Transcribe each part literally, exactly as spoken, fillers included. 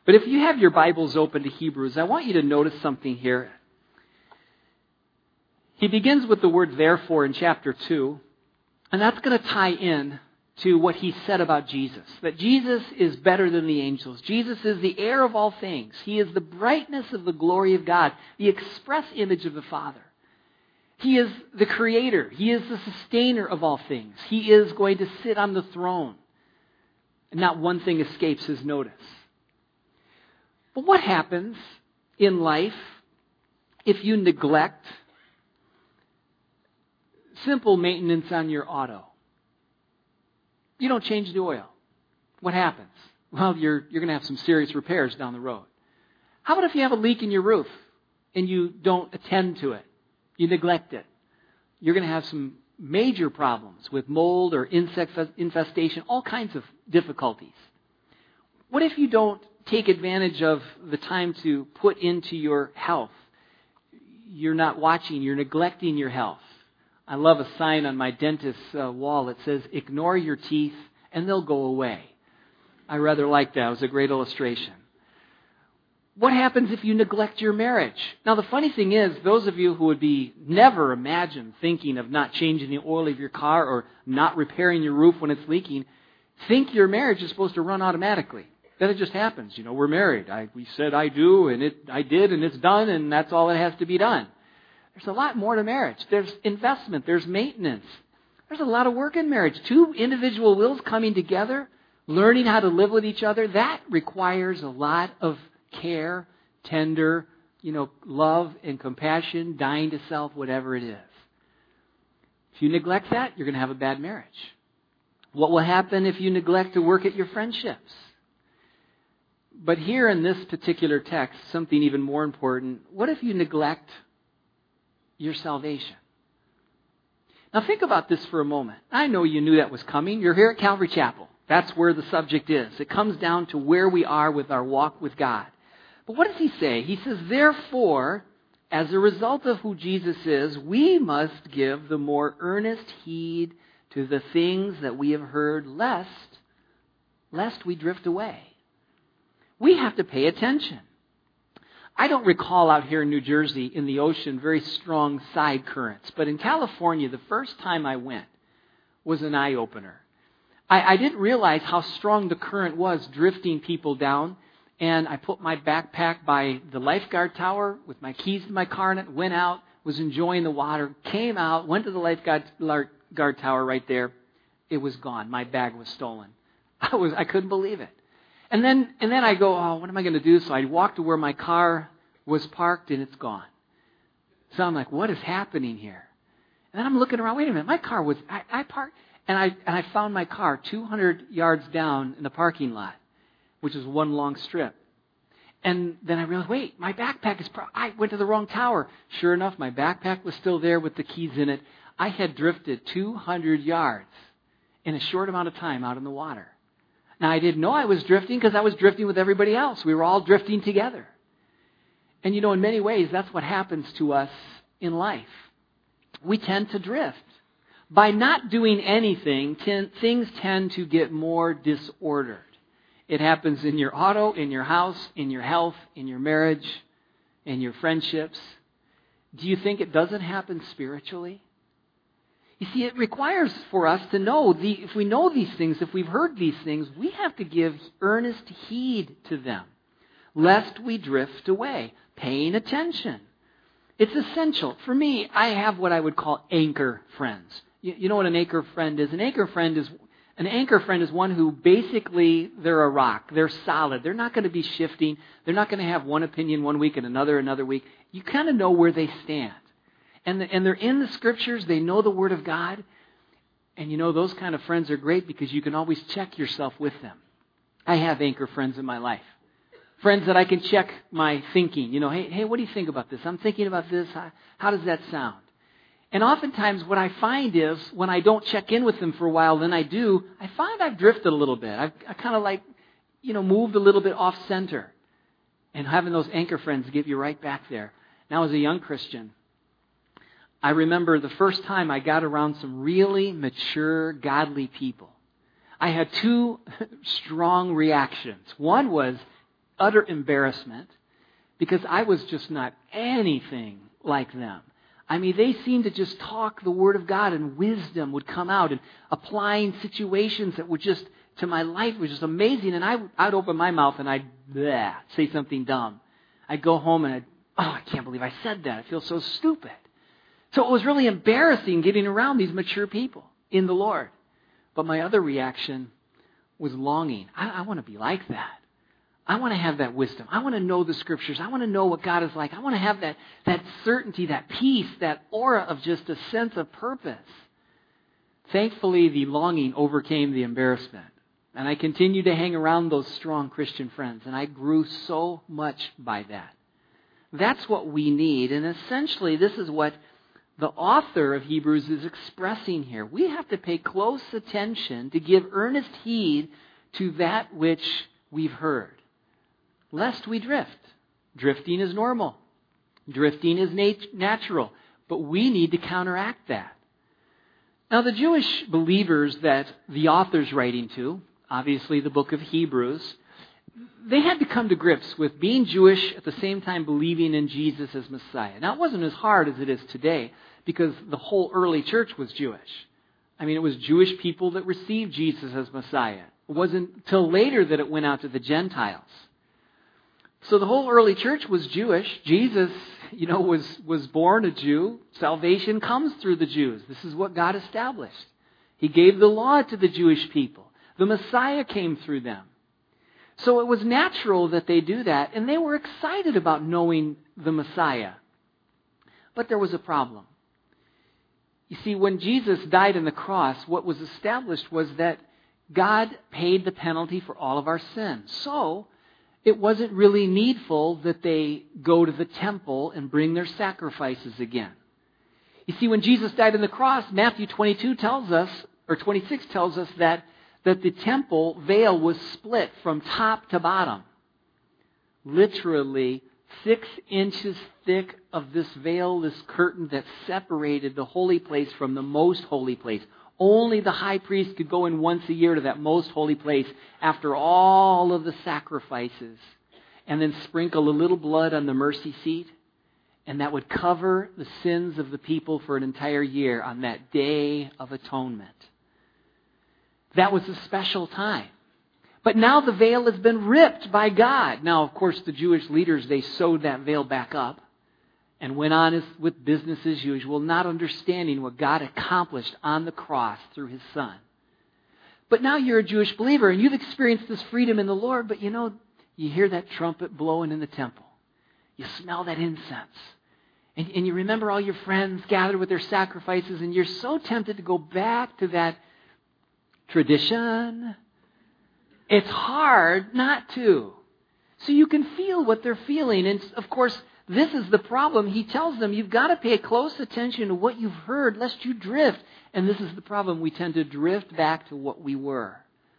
But if you have your Bibles open to Hebrews, I want you to notice something here. He begins with the word therefore in chapter two, and that's going to tie in to what he said about Jesus, that Jesus is better than the angels. Jesus is the heir of all things. He is the brightness of the glory of God, the express image of the Father. He is the creator. He is the sustainer of all things. He is going to sit on the throne. And not one thing escapes his notice. But what happens in life if you neglect simple maintenance on your auto? You don't change the oil. What happens? Well, you're you're going to have some serious repairs down the road. How about if you have a leak in your roof and you don't attend to it? You neglect it. You're going to have some major problems with mold or insect infestation, all kinds of difficulties. What if you don't take advantage of the time to put into your health? You're not watching, you're neglecting your health. I love a sign on my dentist's uh, wall that says, ignore your teeth and they'll go away. I rather like that. It was a great illustration. What happens if you neglect your marriage? Now, the funny thing is, those of you who would be never imagine thinking of not changing the oil of your car or not repairing your roof when it's leaking, think your marriage is supposed to run automatically. Then it just happens. You know, we're married. I, we said I do, and it I did, and it's done, and that's all that has to be done. There's a lot more to marriage. There's investment. There's maintenance. There's a lot of work in marriage. Two individual wills coming together, learning how to live with each other, that requires a lot of care, tender, you know, love and compassion, dying to self, whatever it is. If you neglect that, you're going to have a bad marriage. What will happen if you neglect to work at your friendships? But here in this particular text, something even more important, what if you neglect your salvation? Now think about this for a moment. I know you knew that was coming. You're here at Calvary Chapel. That's where the subject is. It comes down to where we are with our walk with God. But what does he say? He says, therefore, as a result of who Jesus is, we must give the more earnest heed to the things that we have heard, lest, lest we drift away. We have to pay attention. I don't recall out here in New Jersey in the ocean very strong side currents, but in California, the first time I went was an eye-opener. I, I didn't realize how strong the current was drifting people down, and I put my backpack by the lifeguard tower with my keys to my car in it, went out, was enjoying the water, came out, went to the lifeguard guard tower right there. It was gone. My bag was stolen. I was I couldn't believe it. And then and then I go, oh, what am I going to do? So I walked to where my car was parked, and it's gone. So I'm like, what is happening here? And then I'm looking around. Wait a minute, my car was I, I parked, and I and I found my car two hundred yards down in the parking lot, which is one long strip. And then I realized, wait, my backpack is. Pro- I went to the wrong tower. Sure enough, my backpack was still there with the keys in it. I had drifted two hundred yards in a short amount of time out in the water. Now, I didn't know I was drifting because I was drifting with everybody else. We were all drifting together. And you know, in many ways, that's what happens to us in life. We tend to drift. By not doing anything, ten, things tend to get more disordered. It happens in your auto, in your house, in your health, in your marriage, in your friendships. Do you think it doesn't happen spiritually? You see, it requires for us to know, the, if we know these things, if we've heard these things, we have to give earnest heed to them, lest we drift away, paying attention. It's essential. For me, I have what I would call anchor friends. You, you know what an anchor friend is? An anchor friend is an anchor friend is one who basically, they're a rock. They're solid. They're not going to be shifting. They're not going to have one opinion one week and another another week. You kind of know where they stand. And, the, and they're in the Scriptures. They know the Word of God. And you know, those kind of friends are great because you can always check yourself with them. I have anchor friends in my life. Friends that I can check my thinking. You know, hey, hey, what do you think about this? I'm thinking about this. How, how does that sound? And oftentimes what I find is when I don't check in with them for a while, then I do, I find I've drifted a little bit. I've I kind of like, you know, moved a little bit off center. And having those anchor friends get you right back there. Now, as a young Christian, I remember the first time I got around some really mature, godly people. I had two strong reactions. One was, utter embarrassment because I was just not anything like them. I mean, they seemed to just talk the Word of God and wisdom would come out and applying situations that were just, to my life, was just amazing. And I, I'd open my mouth and I'd bleh, say something dumb. I'd go home and I'd, oh, I can't believe I said that. I feel so stupid. So it was really embarrassing getting around these mature people in the Lord. But my other reaction was longing. I, I want to be like that. I want to have that wisdom. I want to know the Scriptures. I want to know what God is like. I want to have that, that certainty, that peace, that aura of just a sense of purpose. Thankfully, the longing overcame the embarrassment. And I continued to hang around those strong Christian friends. And I grew so much by that. That's what we need. And essentially, this is what the author of Hebrews is expressing here. We have to pay close attention to give earnest heed to that which we've heard, lest we drift. Drifting is normal. Drifting is nat- natural. But we need to counteract that. Now, the Jewish believers that the author's writing to, obviously the book of Hebrews, they had to come to grips with being Jewish at the same time believing in Jesus as Messiah. Now, it wasn't as hard as it is today because the whole early church was Jewish. I mean, it was Jewish people that received Jesus as Messiah. It wasn't until later that it went out to the Gentiles. So the whole early church was Jewish. Jesus, you know, was, was born a Jew. Salvation comes through the Jews. This is what God established. He gave the law to the Jewish people. The Messiah came through them. So it was natural that they do that, and they were excited about knowing the Messiah. But there was a problem. You see, when Jesus died on the cross, what was established was that God paid the penalty for all of our sins. So it wasn't really needful that they go to the temple and bring their sacrifices again. You see, when Jesus died on the cross, Matthew twenty-two tells us, or twenty-six tells us that that the temple veil was split from top to bottom. Literally six inches thick of this veil, this curtain that separated the holy place from the most holy place. Only the high priest could go in once a year to that most holy place after all of the sacrifices and then sprinkle a little blood on the mercy seat. And that would cover the sins of the people for an entire year on that Day of Atonement. That was a special time. But now the veil has been ripped by God. Now, of course, the Jewish leaders, they sewed that veil back up and went on as, with business as usual, not understanding what God accomplished on the cross through His Son. But now you're a Jewish believer and you've experienced this freedom in the Lord, but you know, you hear that trumpet blowing in the temple. You smell that incense. And, and you remember all your friends gathered with their sacrifices, and you're so tempted to go back to that tradition. It's hard not to. So you can feel what they're feeling. And of course, this is the problem. He tells them, you've got to pay close attention to what you've heard, lest you drift. And this is the problem. We tend to drift back to what we were.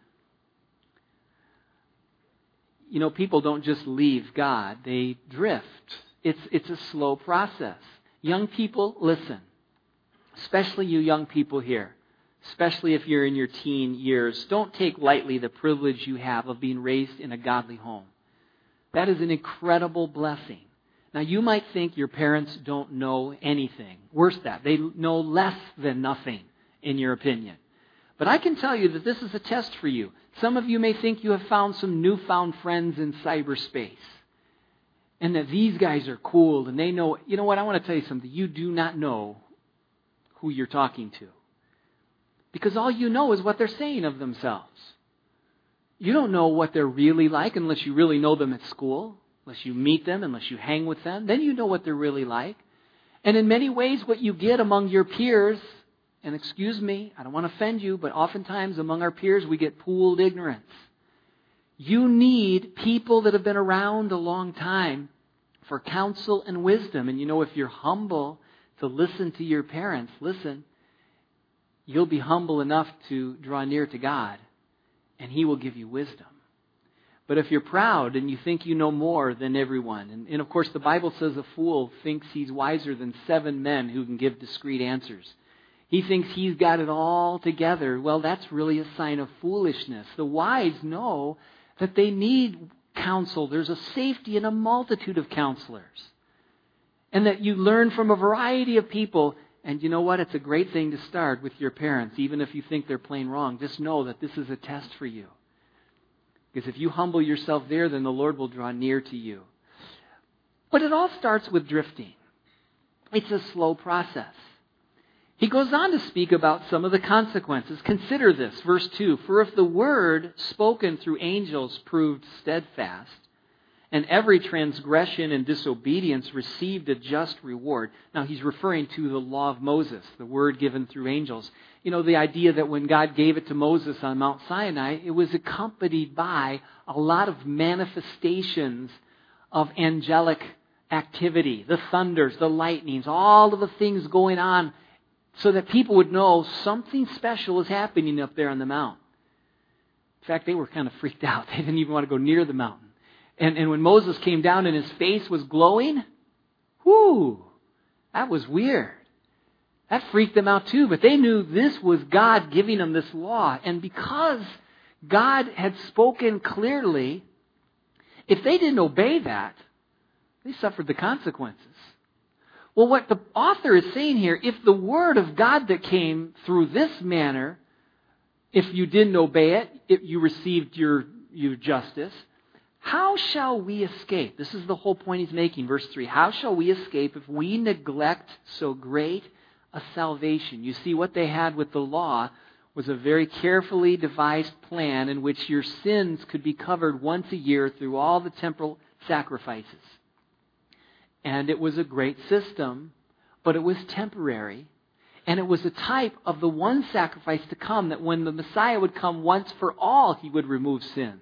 You know, people don't just leave God. They drift. It's, it's a slow process. Young people, listen. Especially you young people here. Especially if you're in your teen years, don't take lightly the privilege you have of being raised in a godly home. That is an incredible blessing. Now, you might think your parents don't know anything. Worse that, they know less than nothing, in your opinion. But I can tell you that this is a test for you. Some of you may think you have found some newfound friends in cyberspace. And that these guys are cool and they know. You know what, I want to tell you something. You do not know who you're talking to. Because all you know is what they're saying of themselves. You don't know what they're really like unless you really know them at school, unless you meet them, unless you hang with them. Then you know what they're really like. And in many ways, what you get among your peers, and excuse me, I don't want to offend you, but oftentimes among our peers, we get pooled ignorance. You need people that have been around a long time for counsel and wisdom. And you know, if you're humble to listen to your parents, listen, you'll be humble enough to draw near to God, and He will give you wisdom. But if you're proud and you think you know more than everyone, and, and of course the Bible says a fool thinks he's wiser than seven men who can give discreet answers. He thinks he's got it all together. Well, that's really a sign of foolishness. The wise know that they need counsel. There's a safety in a multitude of counselors. And that you learn from a variety of people. And you know what? It's a great thing to start with your parents, even if you think they're plain wrong. Just know that this is a test for you. Because if you humble yourself there, then the Lord will draw near to you. But it all starts with drifting. It's a slow process. He goes on to speak about some of the consequences. Consider this, verse two. For if the word spoken through angels proved steadfast, and every transgression and disobedience received a just reward. Now he's referring to the law of Moses, the word given through angels. You know, the idea that when God gave it to Moses on Mount Sinai, it was accompanied by a lot of manifestations of angelic activity, the thunders, the lightnings, all of the things going on, so that people would know something special is happening up there on the mountain. In fact, they were kind of freaked out. They didn't even want to go near the mountain. And, and when Moses came down and his face was glowing, whoo, that was weird. That freaked them out too. But they knew this was God giving them this law. And because God had spoken clearly, if they didn't obey that, they suffered the consequences. Well, what the author is saying here, if the word of God that came through this manner, if you didn't obey it, if you received your, your justice, how shall we escape? This is the whole point he's making, verse three. How shall we escape if we neglect so great a salvation? You see, what they had with the law was a very carefully devised plan in which your sins could be covered once a year through all the temporal sacrifices. And it was a great system, but it was temporary. And it was a type of the one sacrifice to come, that when the Messiah would come once for all, he would remove sins.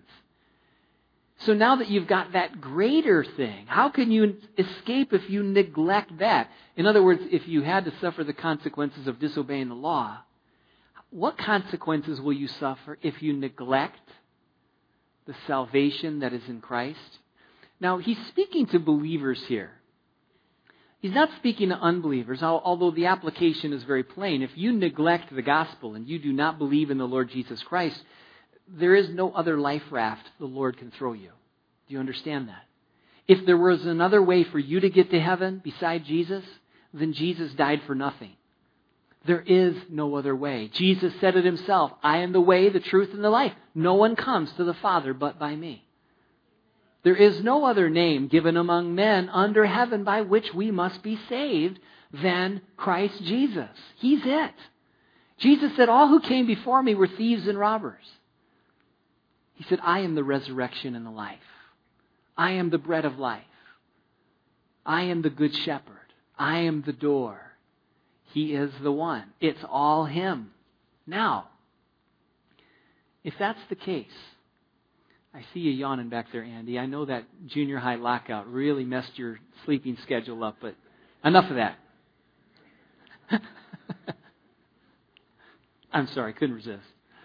So now that you've got that greater thing, how can you escape if you neglect that? In other words, if you had to suffer the consequences of disobeying the law, what consequences will you suffer if you neglect the salvation that is in Christ? Now, he's speaking to believers here. He's not speaking to unbelievers, although the application is very plain. If you neglect the gospel and you do not believe in the Lord Jesus Christ, there is no other life raft the Lord can throw you. Do you understand that? If there was another way for you to get to heaven beside Jesus, then Jesus died for nothing. There is no other way. Jesus said it himself, I am the way, the truth, and the life. No one comes to the Father but by me. There is no other name given among men under heaven by which we must be saved than Christ Jesus. He's it. Jesus said, all who came before me were thieves and robbers. He said, I am the resurrection and the life. I am the bread of life. I am the good shepherd. I am the door. He is the one. It's all him. Now, if that's the case, I see you yawning back there, Andy. I know that junior high lockout really messed your sleeping schedule up, but enough of that. I'm sorry, couldn't resist.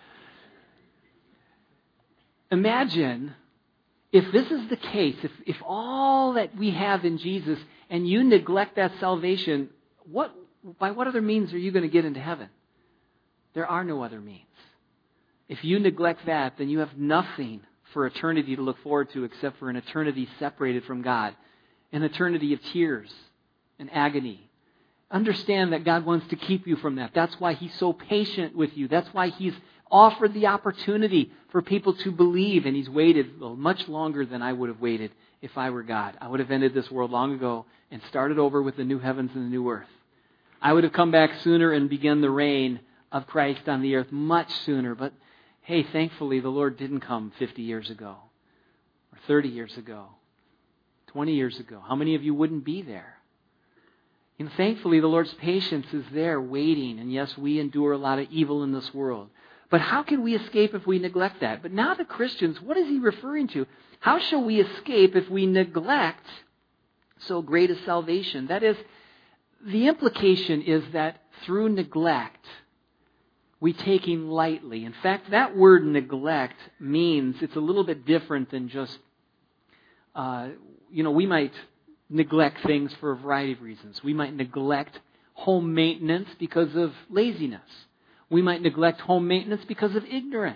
Imagine if this is the case, if, if all that we have in Jesus and you neglect that salvation, what by what other means are you going to get into heaven? There are no other means. If you neglect that, then you have nothing for eternity to look forward to except for an eternity separated from God, an eternity of tears and agony. Understand that God wants to keep you from that. That's why He's so patient with you. That's why He's offered the opportunity for people to believe, and He's waited well, much longer than I would have waited if I were God. I would have ended this world long ago and started over with the new heavens and the new earth. I would have come back sooner and begun the reign of Christ on the earth much sooner. But hey, thankfully the Lord didn't come fifty years ago or thirty years ago, twenty years ago. How many of you wouldn't be there? And thankfully the Lord's patience is there waiting. And yes, we endure a lot of evil in this world. But how can we escape if we neglect that? But now the Christians, what is he referring to? How shall we escape if we neglect so great a salvation? That is, the implication is that through neglect, we taking lightly. In fact, that word neglect means it's a little bit different than just, uh, you know, we might neglect things for a variety of reasons. We might neglect home maintenance because of laziness. We might neglect home maintenance because of ignorance.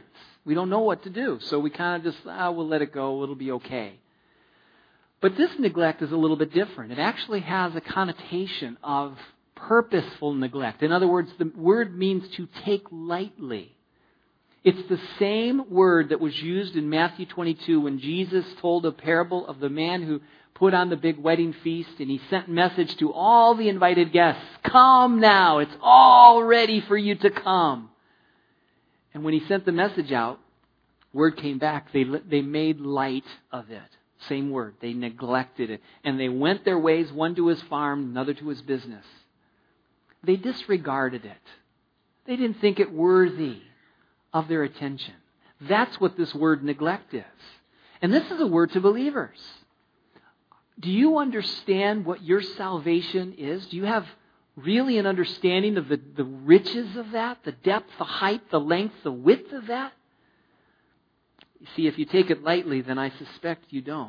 We don't know what to do. So we kind of just, ah, we'll let it go. It'll be okay. But this neglect is a little bit different. It actually has a connotation of purposeful neglect. In other words, the word means to take lightly. It's the same word that was used in Matthew twenty-two when Jesus told a parable of the man who put on the big wedding feast, and he sent a message to all the invited guests, come now, it's all ready for you to come. And when he sent the message out, word came back, they, they made light of it. Same word, they neglected it. And they went their ways, one to his farm, another to his business. They disregarded it. They didn't think it worthy of their attention. That's what this word neglect is. And this is a word to believers. Do you understand what your salvation is? Do you have really an understanding of the, the riches of that? The depth, the height, the length, the width of that? You see, if you take it lightly, then I suspect you don't.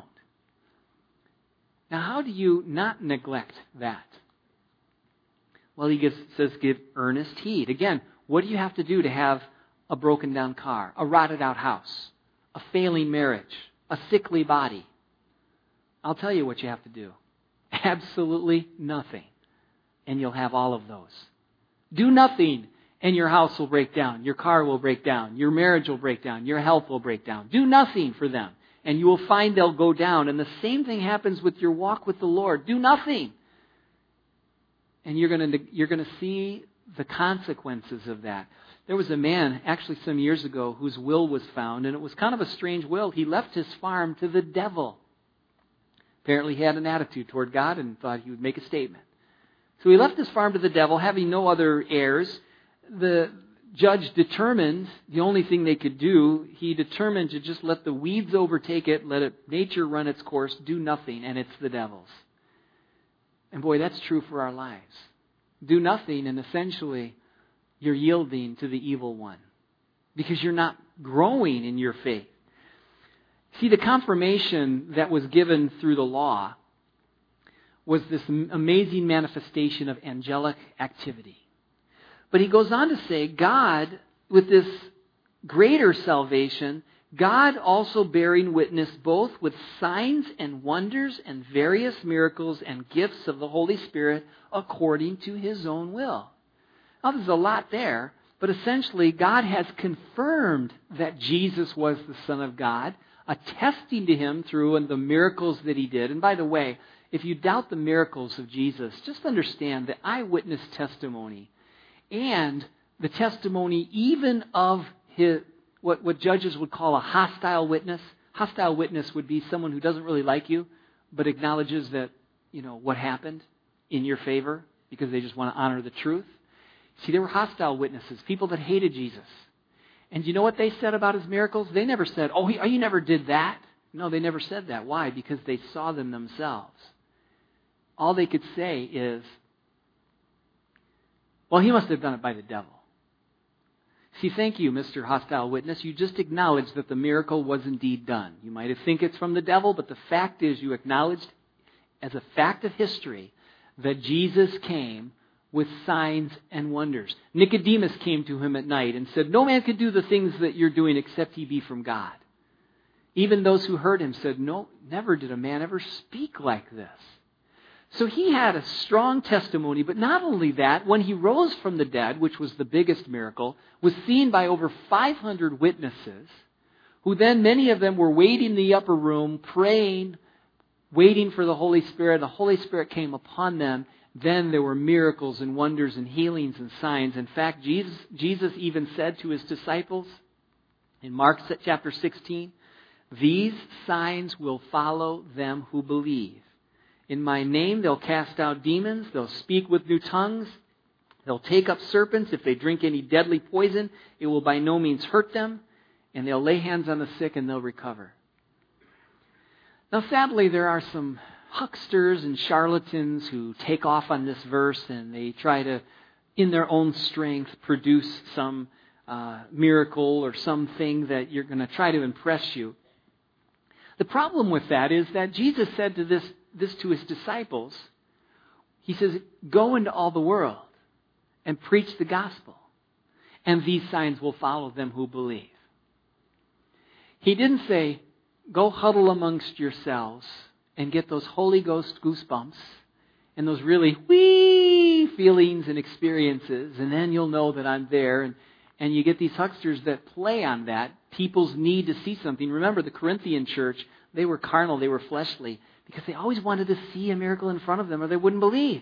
Now, how do you not neglect that? Well, he gives, says give earnest heed. Again, what do you have to do to have a broken down car, a rotted out house, a failing marriage, a sickly body? I'll tell you what you have to do. Absolutely nothing. And you'll have all of those. Do nothing and your house will break down. Your car will break down. Your marriage will break down. Your health will break down. Do nothing for them. And you will find they'll go down. And the same thing happens with your walk with the Lord. Do nothing. And you're going to, you're going to see the consequences of that. There was a man, actually some years ago, whose will was found. And it was kind of a strange will. He left his farm to the devil. Apparently he had an attitude toward God and thought he would make a statement. So he left his farm to the devil, having no other heirs. The judge determined the only thing they could do, he determined to just let the weeds overtake it, let it, nature run its course, do nothing, and it's the devil's. And boy, that's true for our lives. Do nothing, and essentially you're yielding to the evil one because you're not growing in your faith. See, the confirmation that was given through the law was this amazing manifestation of angelic activity. But he goes on to say, God, with this greater salvation, God also bearing witness both with signs and wonders and various miracles and gifts of the Holy Spirit according to His own will. Now, there's a lot there, but essentially God has confirmed that Jesus was the Son of God, attesting to Him through the miracles that He did. And by the way, if you doubt the miracles of Jesus, just understand that eyewitness testimony and the testimony even of his, what, what judges would call a hostile witness. Hostile witness would be someone who doesn't really like you, but acknowledges that, you know, what happened in your favor because they just want to honor the truth. See, there were hostile witnesses, people that hated Jesus. And you know what they said about His miracles? They never said, oh, he, oh, you never did that. No, they never said that. Why? Because they saw them themselves. All they could say is, well, he must have done it by the devil. See, thank you, Mister Hostile Witness. You just acknowledged that the miracle was indeed done. You might have think it's from the devil, but the fact is you acknowledged as a fact of history that Jesus came with signs and wonders. Nicodemus came to Him at night and said, no man could do the things that you're doing except he be from God. Even those who heard Him said, no, never did a man ever speak like this. So he had a strong testimony, but not only that, when He rose from the dead, which was the biggest miracle, was seen by over five hundred witnesses, who then many of them were waiting in the upper room, praying, waiting for the Holy Spirit. The Holy Spirit came upon them. Then there were miracles and wonders and healings and signs. In fact, Jesus, Jesus even said to His disciples in Mark chapter sixteen, these signs will follow them who believe. In my name, they'll cast out demons. They'll speak with new tongues. They'll take up serpents. If they drink any deadly poison, it will by no means hurt them. And they'll lay hands on the sick and they'll recover. Now, sadly, there are some hucksters and charlatans who take off on this verse and they try to, in their own strength, produce some uh, miracle or something that you're going to try to impress you. The problem with that is that Jesus said to this this to His disciples. He says, go into all the world and preach the gospel, and these signs will follow them who believe. He didn't say, go huddle amongst yourselves and get those Holy Ghost goosebumps and those really wee feelings and experiences, and then you'll know that I'm there. And, and you get these hucksters that play on that, people's need to see something. Remember, the Corinthian church, they were carnal, they were fleshly, because they always wanted to see a miracle in front of them or they wouldn't believe.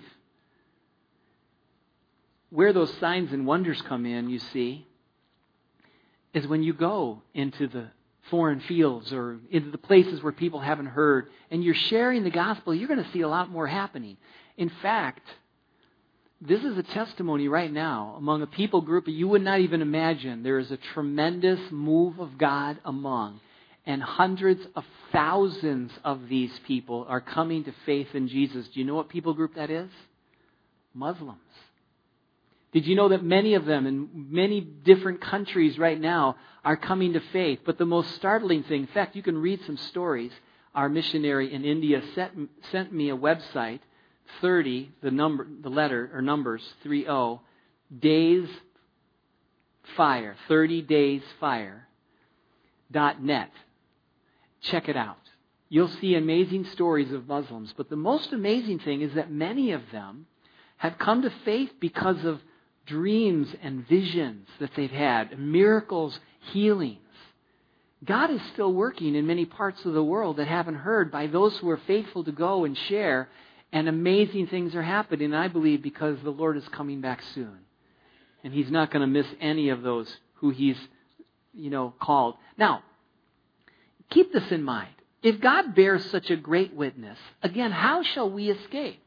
Where those signs and wonders come in, you see, is when you go into the foreign fields or into the places where people haven't heard and you're sharing the gospel, you're going to see a lot more happening. In fact, this is a testimony right now among a people group that you would not even imagine. There is a tremendous move of God among, and hundreds of thousands of these people are coming to faith in Jesus. Do you know what people group that is? Muslims. Did you know that many of them in many different countries right now are coming to faith? But the most startling thing, in fact, you can read some stories. Our missionary in India sent, sent me a website, thirty, the number, the letter, or numbers, three oh, days fire, thirty days fire, dot net. Check it out. You'll see amazing stories of Muslims. But the most amazing thing is that many of them have come to faith because of dreams and visions that they've had, miracles, healings. God is still working in many parts of the world that haven't heard by those who are faithful to go and share, and amazing things are happening, I believe, because the Lord is coming back soon. And He's not going to miss any of those who He's, you know, called. Now, keep this in mind. If God bears such a great witness, again, how shall we escape?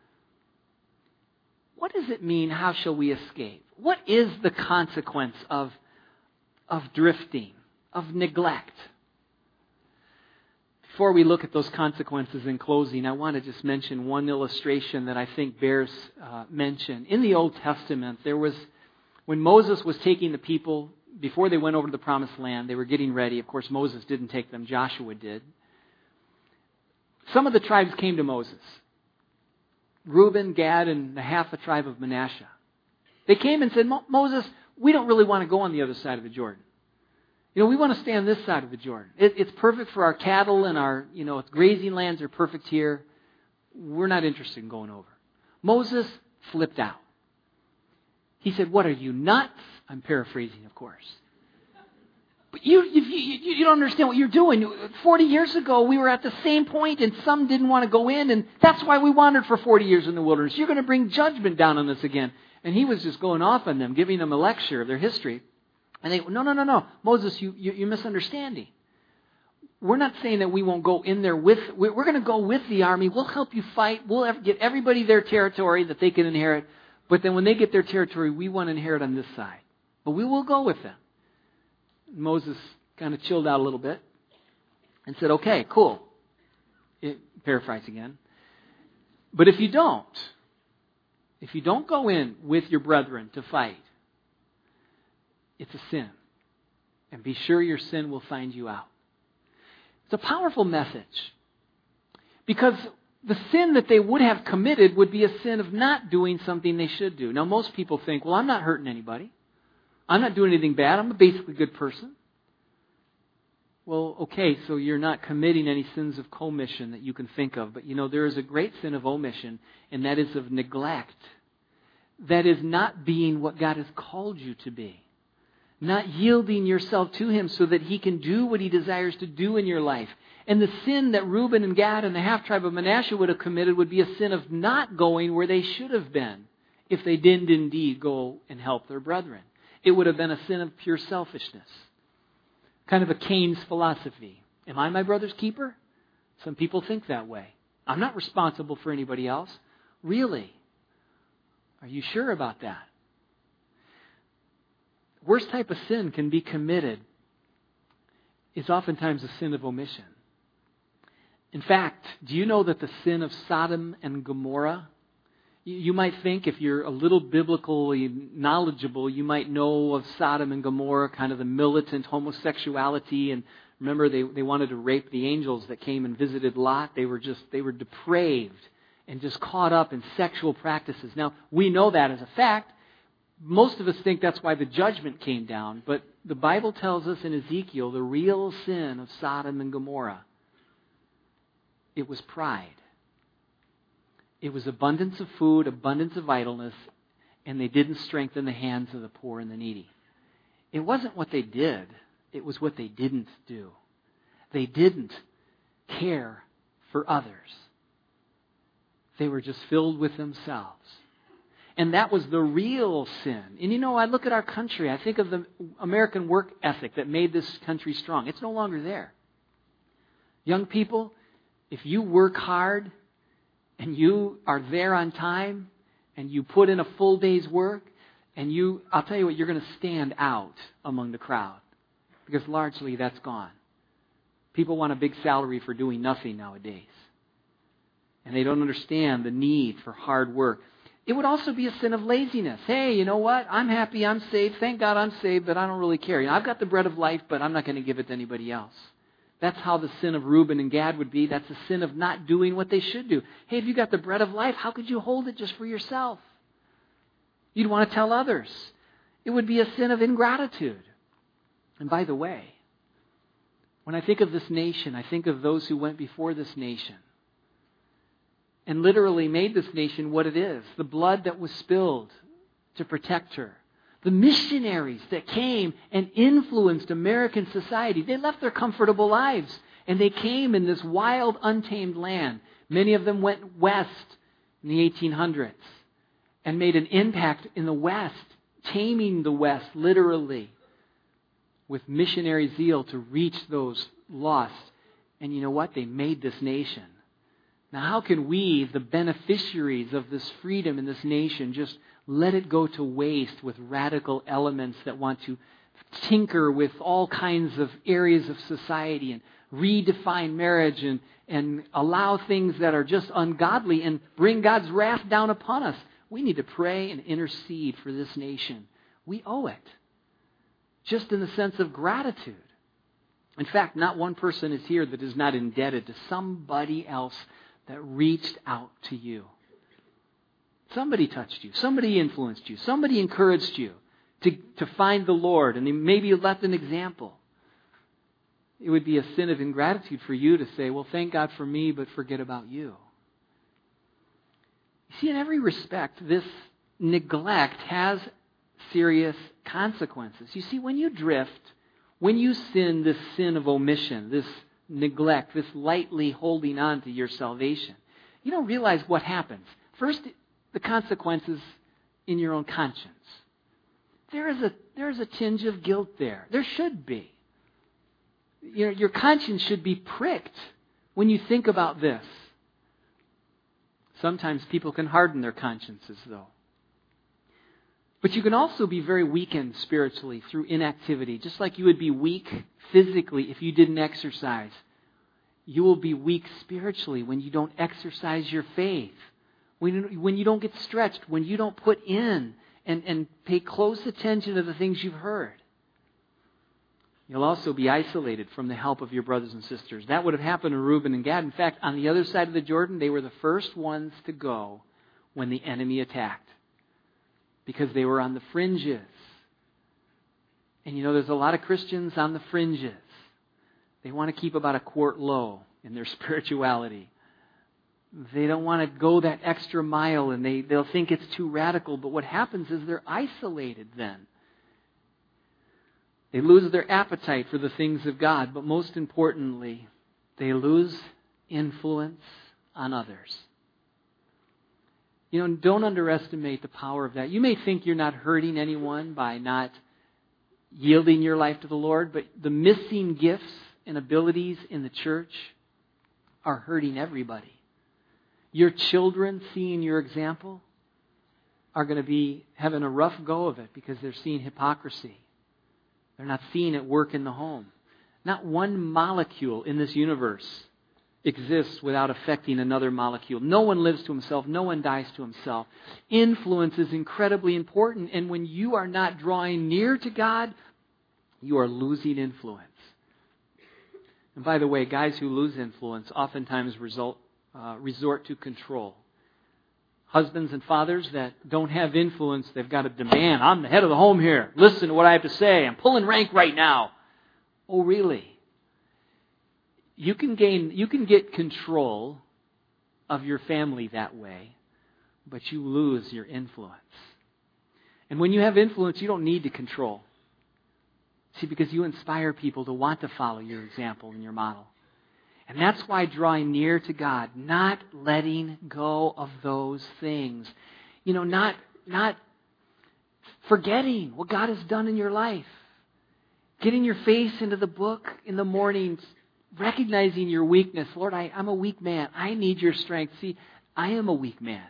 What does it mean, how shall we escape? What is the consequence of, of drifting, of neglect? Before we look at those consequences in closing, I want to just mention one illustration that I think bears uh, mention. In the Old Testament, there was, when Moses was taking the people, before they went over to the Promised Land, they were getting ready. Of course, Moses didn't take them, Joshua did. Some of the tribes came to Moses. Reuben, Gad, and the half the tribe of Manasseh. They came and said, Moses, we don't really want to go on the other side of the Jordan. You know, we want to stay on this side of the Jordan. It, it's perfect for our cattle and our, you know, grazing lands are perfect here. We're not interested in going over. Moses flipped out. He said, what are you, nuts? I'm paraphrasing, of course. But you, you, you, you don't understand what you're doing. Forty years ago, we were at the same point, and some didn't want to go in, and that's why we wandered for forty years in the wilderness. You're going to bring judgment down on us again. And he was just going off on them, giving them a lecture of their history. And they, no, no, no, no. Moses, you, you, you're misunderstanding. We're not saying that we won't go in there with, we're going to go with the army. We'll help you fight. We'll get everybody their territory that they can inherit. But then when they get their territory, we want to inherit on this side. But we will go with them. Moses kind of chilled out a little bit and said, okay, cool. It, paraphrase again. But if you don't, if you don't go in with your brethren to fight, it's a sin. And be sure your sin will find you out. It's a powerful message. Because the sin that they would have committed would be a sin of not doing something they should do. Now, most people think, well, I'm not hurting anybody. I'm not doing anything bad. I'm a basically good person. Well, okay, so you're not committing any sins of commission that you can think of. But, you know, there is a great sin of omission, and that is of neglect. That is not being what God has called you to be. Not yielding yourself to Him so that He can do what He desires to do in your life. And the sin that Reuben and Gad and the half-tribe of Manasseh would have committed would be a sin of not going where they should have been if they didn't indeed go and help their brethren. It would have been a sin of pure selfishness. Kind of a Cain's philosophy. Am I my brother's keeper? Some people think that way. I'm not responsible for anybody else. Really? Are you sure about that? The worst type of sin can be committed is oftentimes a sin of omission. In fact, do you know that the sin of Sodom and Gomorrah, you might think, if you're a little biblically knowledgeable, you might know of Sodom and Gomorrah, kind of the militant homosexuality. And remember, they, they wanted to rape the angels that came and visited Lot. They were just, they were depraved and just caught up in sexual practices. Now, we know that as a fact, most of us think that's why the judgment came down, but the Bible tells us in Ezekiel the real sin of Sodom and Gomorrah. It was pride. It was abundance of food, abundance of idleness, and they didn't strengthen the hands of the poor and the needy. It wasn't what they did. It was what they didn't do. They didn't care for others. They were just filled with themselves. And that was the real sin. And you know, I look at our country, I think of the American work ethic that made this country strong. It's no longer there. Young people, if you work hard and you are there on time and you put in a full day's work, and you, I'll tell you what, you're going to stand out among the crowd. Because largely that's gone. People want a big salary for doing nothing nowadays. And they don't understand the need for hard work. It would also be a sin of laziness. Hey, you know what? I'm happy, I'm saved. Thank God I'm saved, but I don't really care. You know, I've got the bread of life, but I'm not going to give it to anybody else. That's how the sin of Reuben and Gad would be. That's the sin of not doing what they should do. Hey, if you got the bread of life, how could you hold it just for yourself? You'd want to tell others. It would be a sin of ingratitude. And by the way, when I think of this nation, I think of those who went before this nation and literally made this nation what it is. The blood that was spilled to protect her. The missionaries that came and influenced American society. They left their comfortable lives and they came in this wild, untamed land. Many of them went west in the eighteen hundreds and made an impact in the West, taming the West literally with missionary zeal to reach those lost. And you know what? They made this nation. Now, how can we, the beneficiaries of this freedom in this nation, just let it go to waste with radical elements that want to tinker with all kinds of areas of society and redefine marriage and, and allow things that are just ungodly and bring God's wrath down upon us? We need to pray and intercede for this nation. We owe it. Just in the sense of gratitude. In fact, not one person is here that is not indebted to somebody else that reached out to you. Somebody touched you. Somebody influenced you. Somebody encouraged you to, to find the Lord. And they maybe left an example. It would be a sin of ingratitude for you to say, well, thank God for me, but forget about you. You see, in every respect, this neglect has serious consequences. You see, when you drift, when you sin this sin of omission, this neglect, this lightly holding on to your salvation, you don't realize what happens. First, the consequences in your own conscience. There is a there is a tinge of guilt there. There should be. You know, your conscience should be pricked when you think about this. Sometimes people can harden their consciences, though. But you can also be very weakened spiritually through inactivity. Just like you would be weak physically if you didn't exercise. You will be weak spiritually when you don't exercise your faith. When, when you don't get stretched. When you don't put in and, and pay close attention to the things you've heard. You'll also be isolated from the help of your brothers and sisters. That would have happened to Reuben and Gad. In fact, on the other side of the Jordan, they were the first ones to go when the enemy attacked. Because they were on the fringes. And you know, there's a lot of Christians on the fringes. They want to keep about a quart low in their spirituality. They don't want to go that extra mile and they, they'll think it's too radical. But what happens is they're isolated then. They lose their appetite for the things of God. But most importantly, they lose influence on others. You know, don't underestimate the power of that. You may think you're not hurting anyone by not yielding your life to the Lord, but the missing gifts and abilities in the church are hurting everybody. Your children, seeing your example, are going to be having a rough go of it because they're seeing hypocrisy. They're not seeing it work in the home. Not one molecule in this universe exists without affecting another molecule. No one lives to himself. No one dies to himself. Influence is incredibly important. And when you are not drawing near to God, you are losing influence. And by the way, guys who lose influence oftentimes result, uh, resort to control. husbands and fathers that don't have influence, they've got to demand, I'm the head of the home here. Listen to what I have to say. I'm pulling rank right now. Oh, really? You can gain, you can get control of your family that way, but you lose your influence. And when you have influence, you don't need to control. See, because you inspire people to want to follow your example and your model. And that's why drawing near to God, not letting go of those things. You know, not, not forgetting what God has done in your life. Getting your face into the book in the mornings, recognizing your weakness. Lord, I, I'm a weak man. I need your strength. See, I am a weak man.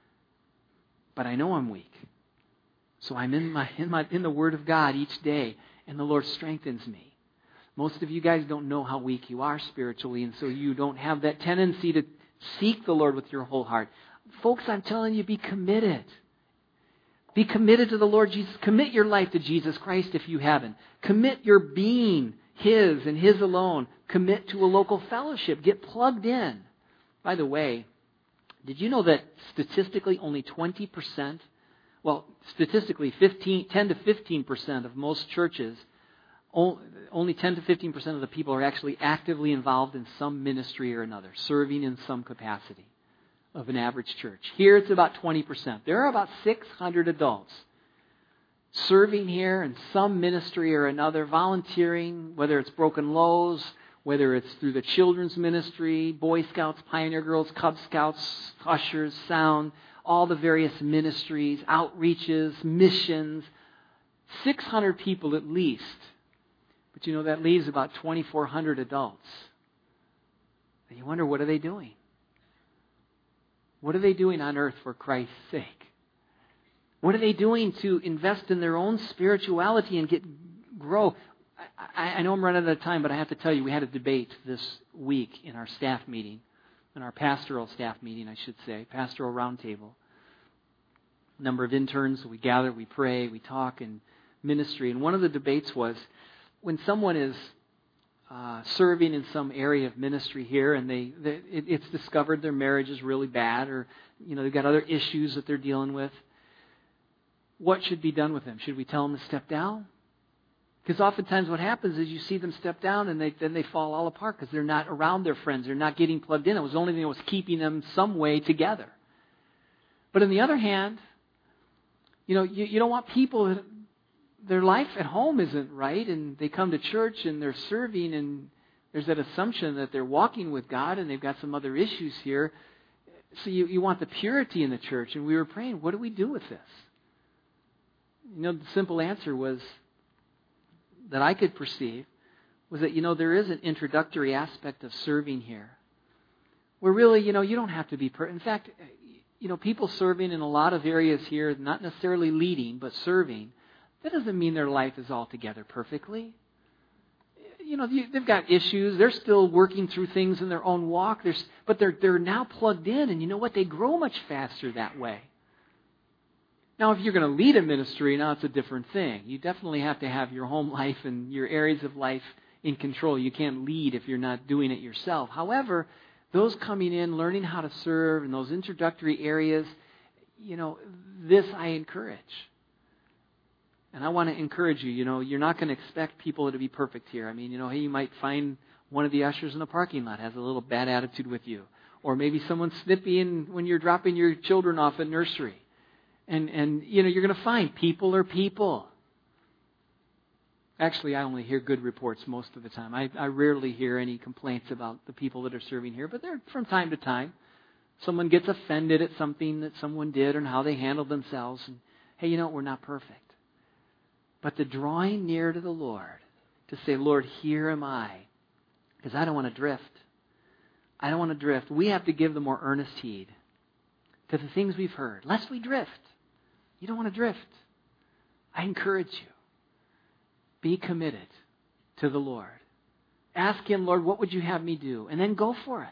But I know I'm weak. So I'm in my in my in the Word of God each day, and the Lord strengthens me. Most of you guys don't know how weak you are spiritually, and so you don't have that tendency to seek the Lord with your whole heart. Folks, I'm telling you, be committed. Be committed to the Lord Jesus. Commit your life to Jesus Christ if you haven't. Commit your being His and His alone. Commit to a local fellowship. Get plugged in. By the way, did you know that statistically only twenty percent, well, statistically fifteen, ten to fifteen percent of most churches, only ten to fifteen percent of the people are actually actively involved in some ministry or another, serving in some capacity of an average church. Here it's about twenty percent. There are about six hundred adults serving here in some ministry or another, volunteering, whether it's Broken Loaves, whether it's through the children's ministry, Boy Scouts, Pioneer Girls, Cub Scouts, Ushers, Sound, all the various ministries, outreaches, missions. six hundred people at least. But you know, that leaves about twenty-four hundred adults. And you wonder, what are they doing? What are they doing on earth for Christ's sake? What are they doing to invest in their own spirituality and get grow? I, I know I'm running out of time, but I have to tell you, we had a debate this week in our staff meeting, in our pastoral staff meeting, I should say, pastoral roundtable. A number of interns, we gather, we pray, we talk in ministry. And one of the debates was, when someone is uh, serving in some area of ministry here, and they, they it, it's discovered their marriage is really bad, or you know they've got other issues that they're dealing with, what should be done with them? Should we tell them to step down? Because oftentimes what happens is you see them step down and they, then they fall all apart because they're not around their friends. They're not getting plugged in. It was the only thing that was keeping them some way together. But on the other hand, you know, you, you don't want people, their life at home isn't right, and they come to church and they're serving, and there's that assumption that they're walking with God and they've got some other issues here. So you, you want the purity in the church. And we were praying, what do we do with this? You know, the simple answer was, that I could perceive, was that, you know, there is an introductory aspect of serving here. Where really, you know, you don't have to be perfect. In fact, you know, people serving in a lot of areas here, not necessarily leading, but serving, that doesn't mean their life is altogether perfectly. You know, they've got issues. They're still working through things in their own walk. There's, but they're they're now plugged in, and you know what? They grow much faster that way. Now, if you're going to lead a ministry, now it's a different thing. You definitely have to have your home life and your areas of life in control. You can't lead if you're not doing it yourself. However, those coming in, learning how to serve in those introductory areas, you know, this I encourage. And I want to encourage you, you know, you're not going to expect people to be perfect here. I mean, you know, hey, you might find one of the ushers in the parking lot has a little bad attitude with you. Or maybe someone's snippy in when you're dropping your children off at nursery. And, and you know, you're going to find people are people. Actually, I only hear good reports most of the time. I, I rarely hear any complaints about the people that are serving here. But there, from time to time, someone gets offended at something that someone did and how they handled themselves. And, hey, you know, we're not perfect. But the drawing near to the Lord, to say, Lord, here am I. Because I don't want to drift. I don't want to drift. We have to give the more earnest heed to the things we've heard, lest we drift. You don't want to drift. I encourage you. Be committed to the Lord. Ask Him, Lord, what would you have me do? And then go for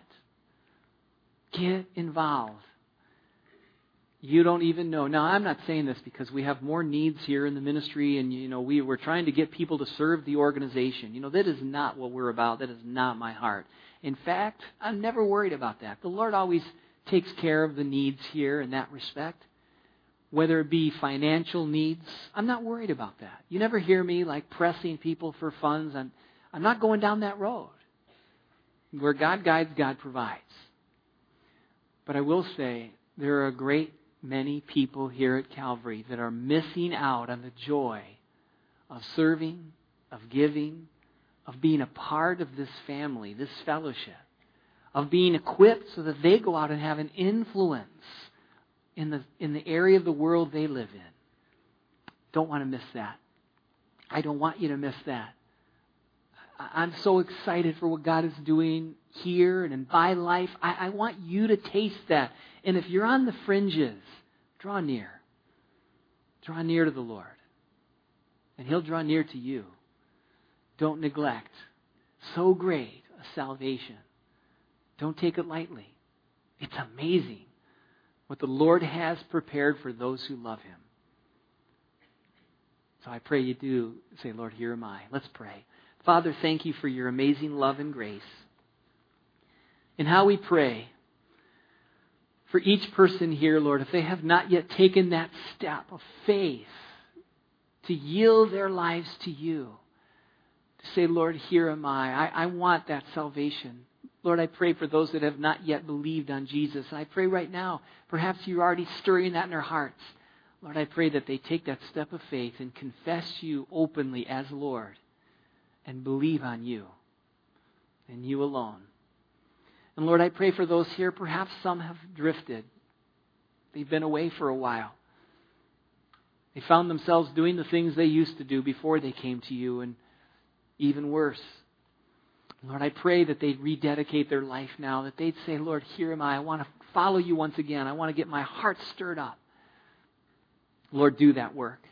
it. Get involved. You don't even know. Now, I'm not saying this because we have more needs here in the ministry, and you know we, we're trying to get people to serve the organization. You know, that is not what we're about. That is not my heart. In fact, I'm never worried about that. The Lord always takes care of the needs here in that respect. Whether it be financial needs, I'm not worried about that. You never hear me like pressing people for funds. I'm, I'm not going down that road. Where God guides, God provides. But I will say, there are a great many people here at Calvary that are missing out on the joy of serving, of giving, of being a part of this family, this fellowship, of being equipped so that they go out and have an influence in the in the area of the world they live in. Don't want to miss that. I don't want you to miss that. I'm so excited for what God is doing here and in my life. I, I want you to taste that. And if you're on the fringes, draw near. Draw near to the Lord. And He'll draw near to you. Don't neglect so great a salvation. Don't take it lightly. It's amazing what the Lord has prepared for those who love Him. So I pray you do say, Lord, here am I. Let's pray. Father, thank you for your amazing love and grace. And how we pray for each person here, Lord, if they have not yet taken that step of faith to yield their lives to you, to say, Lord, here am I. I, I want that salvation. Lord, I pray for those that have not yet believed on Jesus. And I pray right now, perhaps you're already stirring that in their hearts. Lord, I pray that they take that step of faith and confess you openly as Lord and believe on you and you alone. And Lord, I pray for those here, perhaps some have drifted. They've been away for a while. They found themselves doing the things they used to do before they came to you, and even worse. Lord, I pray that they'd rededicate their life now, that they'd say, Lord, here am I. I want to follow you once again. I want to get my heart stirred up. Lord, do that work.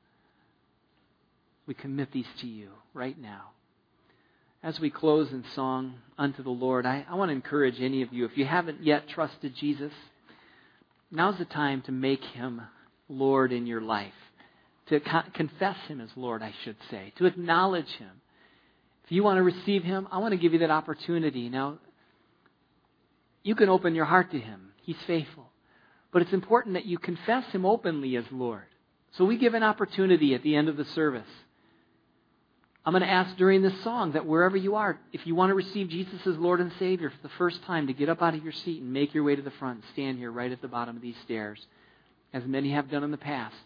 We commit these to you right now. As we close in song unto the Lord, I, I want to encourage any of you, if you haven't yet trusted Jesus, now's the time to make Him Lord in your life. To co- confess Him as Lord, I should say. To acknowledge Him. If you want to receive Him, I want to give you that opportunity. Now, you can open your heart to Him. He's faithful. But it's important that you confess Him openly as Lord. So we give an opportunity at the end of the service. I'm going to ask during this song that wherever you are, if you want to receive Jesus as Lord and Savior for the first time, to get up out of your seat and make your way to the front. Stand here right at the bottom of these stairs, as many have done in the past.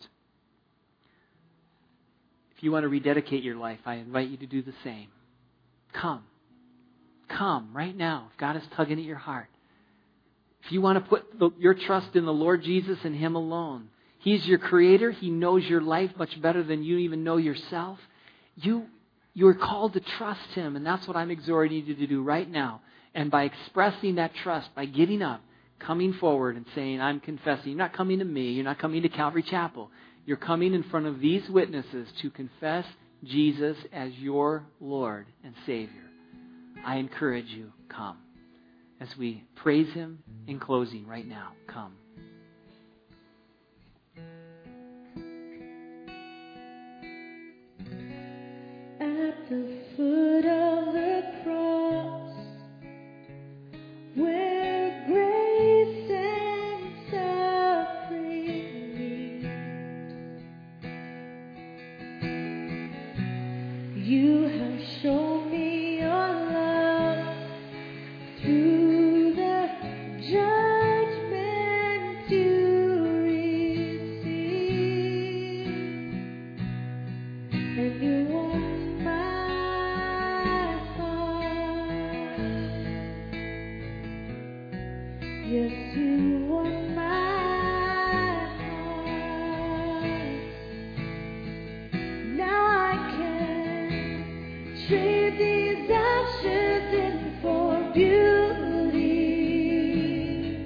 If you want to rededicate your life, I invite you to do the same. Come. Come right now if God is tugging at your heart. If you want to put the, your trust in the Lord Jesus and Him alone. He's your Creator. He knows your life much better than you even know yourself. You, you're called to trust Him, and that's what I'm exhorting you to do right now. And by expressing that trust, by getting up, coming forward and saying, I'm confessing. You're not coming to me. You're not coming to Calvary Chapel. You're coming in front of these witnesses to confess Jesus as your Lord and Savior. I encourage you, come. As we praise Him in closing right now, come. At the foot of the cross, where grace and suffering meet, you have shown me your love through the judgment you receive, and you won my heart. Yes, you won my heart. Now I can trade these ashes in for beauty,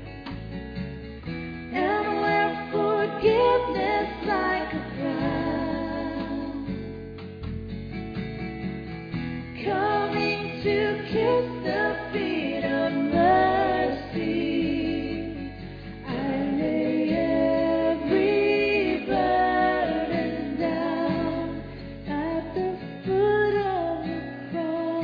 and wear forgiveness like a crown, coming to kiss the feet of mercy. I lay every burden down at the foot of the cross.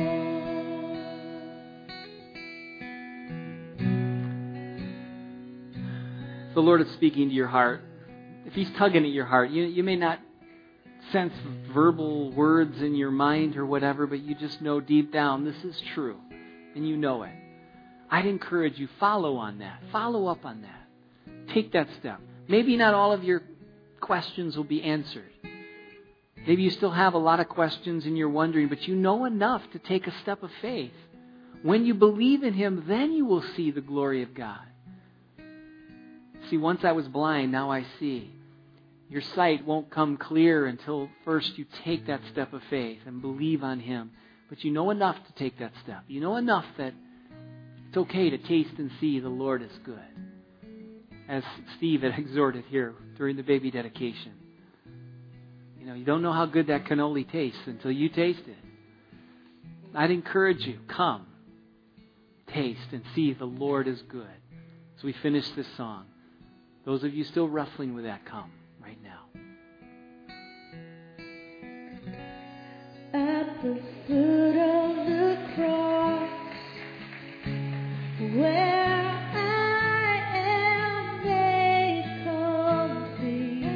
If the Lord is speaking to your heart, if He's tugging at your heart, you, you may not sense verbal words in your mind or whatever, but you just know deep down this is true, and you know it. I'd encourage you, follow on that. Follow up on that. Take that step. Maybe not all of your questions will be answered. Maybe you still have a lot of questions and you're wondering, but you know enough to take a step of faith. When you believe in Him, then you will see the glory of God. See, once I was blind, now I see. Your sight won't come clear until first you take that step of faith and believe on Him. But you know enough to take that step. You know enough that it's okay to taste and see the Lord is good. As Steve had exhorted here during the baby dedication. You know, you don't know how good that cannoli tastes until you taste it. I'd encourage you, come, taste and see the Lord is good. As we finish this song, those of you still wrestling with that, come right now. At the foot of the cross, where I am made complete,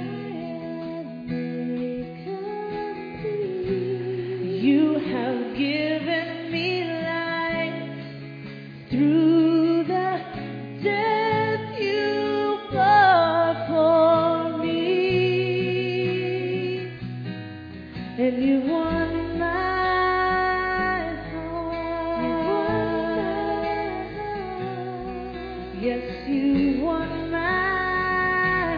made complete. You have given me life through the death you brought for me, and you won my heart. Yes, you won my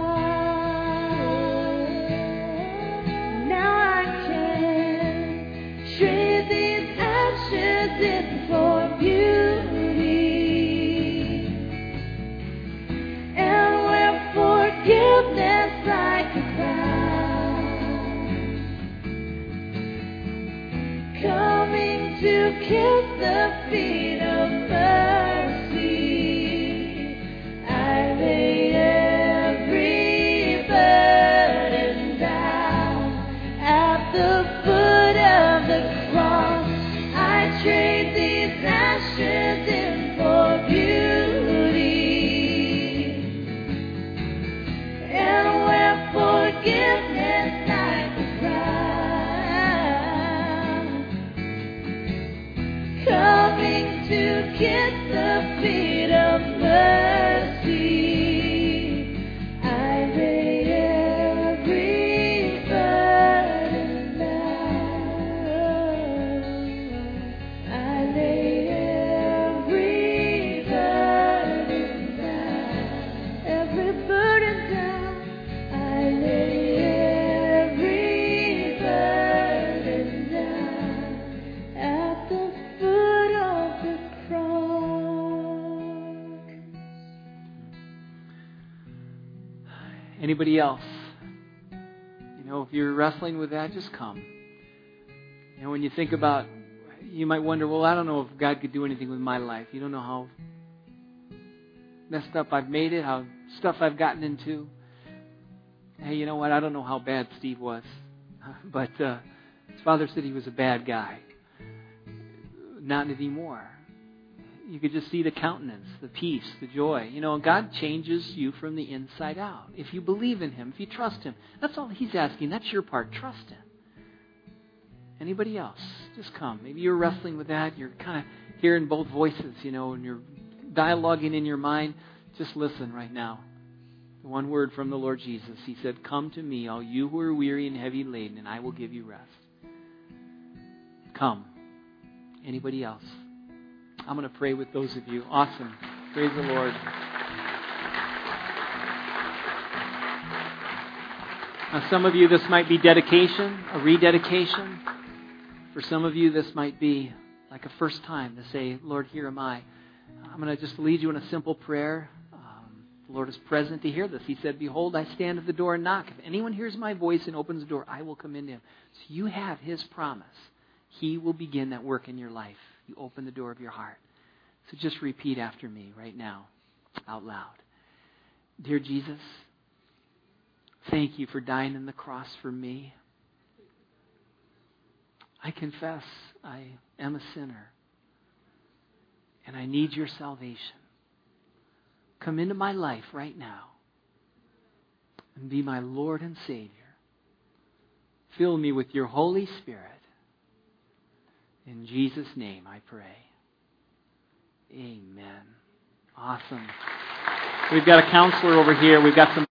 heart. Now I can trade these ashes in for beauty, and where forgiveness like a crown, coming to kiss the feet of mercy. I lay every burden down at the foot of the cross. I trade these ashes in for beauty, and where forgiveness like a crown, coming to kiss the feet of mercy. I lay every burden down. I lay every burden down. Every burden down. I lay every burden down at the foot of the cross. Anybody else? You know, if you're wrestling with that, just come. You know, when you think about, you might wonder, well, I don't know if God could do anything with my life. You don't know how messed up I've made it, how stuff I've gotten into. Hey, you know what? I don't know how bad Steve was. But uh, his father said he was a bad guy. Not anymore. You could just see the countenance, the peace, the joy. You know, God changes you from the inside out. If you believe in Him, if you trust Him, that's all He's asking. That's your part. Trust Him. Anybody else? Just come. Maybe you're wrestling with that. You're kind of hearing both voices, you know, and you're dialoguing in your mind. Just listen right now. One word from the Lord Jesus. He said, "Come to me, all you who are weary and heavy laden, and I will give you rest." Come. Anybody else? I'm going to pray with those of you. Awesome. Praise the Lord. Now, some of you, this might be dedication, a rededication. For some of you, this might be like a first time to say, "Lord, here am I." I'm going to just lead you in a simple prayer. Um, the Lord is present to hear this. He said, "Behold, I stand at the door and knock. If anyone hears my voice and opens the door, I will come into him." So you have His promise. He will begin that work in your life. You open the door of your heart. So just repeat after me right now, out loud. Dear Jesus, thank you for dying on the cross for me. I confess I am a sinner, and I need your salvation. come into my life right now and be my Lord and Savior. Fill me with your Holy Spirit. In Jesus' name I pray. Amen. Awesome. We've got a counselor over here. We've got some